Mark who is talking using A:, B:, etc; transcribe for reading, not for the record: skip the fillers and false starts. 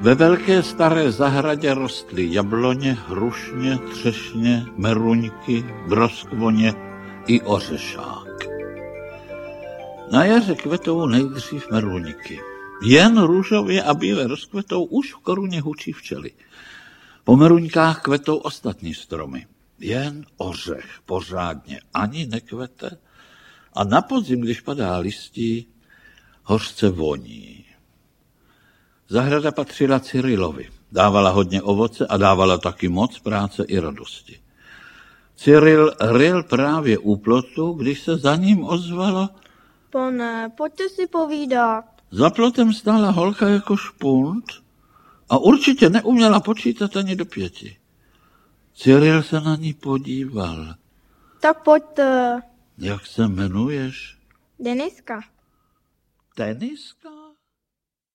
A: Ve velké staré zahradě rostly jabloně, hrušně, třešně, meruňky, broskvoně i ořešák. Na jaře kvetou nejdřív meruňky. Jen růžově a bíle rozkvetou už v koruně hučí včely. Po meruňkách kvetou ostatní stromy. Jen ořech pořádně ani nekvete a na podzim, když padá listí, hořce voní. Zahrada patřila Cyrilovi. Dávala hodně ovoce a dávala taky moc práce i radosti. Cyril ryl právě u plotu, když se za ním ozvalo:
B: Pane, pojďte si povídat.
A: Za plotem stála holka jako špunt a určitě neuměla počítat ani do 5. Cyril se na ní podíval.
B: Tak pojďte.
A: Jak se jmenuješ?
B: Deniska.
A: Deniska?